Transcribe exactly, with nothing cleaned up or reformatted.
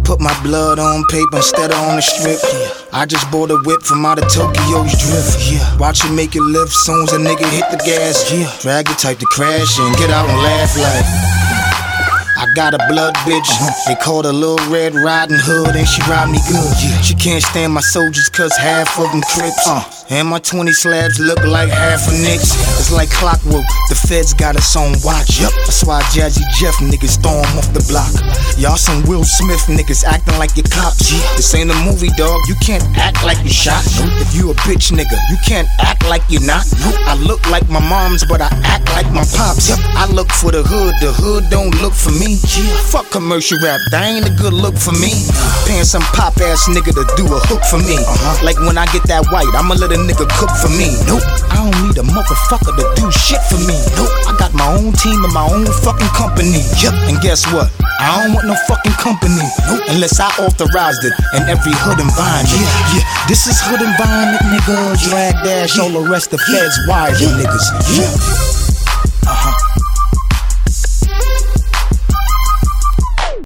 put my blood on paper instead of on the strip. I just bought a whip from out of Tokyo's drift. Yeah. Watch it make it lift, soon as a nigga hit the gas. Yeah. Drag the type to crash and get out and laugh like. I got a blood bitch, they called her Lil Red Riding Hood, and she ride me good. Yeah. She can't stand my soldiers cause half of them Crips. Uh. And my twenty slabs look like half a Knicks. It's like clockwork, the feds got us on watch. Yep. That's why Jazzy Jeff niggas throw 'em off the block. Y'all some Will Smith niggas acting like you cops. Yeah. This ain't a movie, dog, you can't act like you shot. Nope. If you a bitch nigga, you can't act like you're not. Nope. I look like my mom's, but I act like my pops. Yep. I look for the hood, the hood don't look for me. Yeah. Fuck commercial rap, that ain't a good look for me. Paying some pop ass nigga to do a hook for me. Uh-huh. Like when I get that white, I'ma let a nigga cook for me. Nope, I don't need a motherfucker to do shit for me. Nope, I got my own team and my own fucking company. Yep, and guess what? I don't want no fucking company. Nope, unless I authorized it in every hood environment. Yeah, yeah, this is hood environment, nigga. Drag dash, all the rest of feds, wire niggas. Yeah.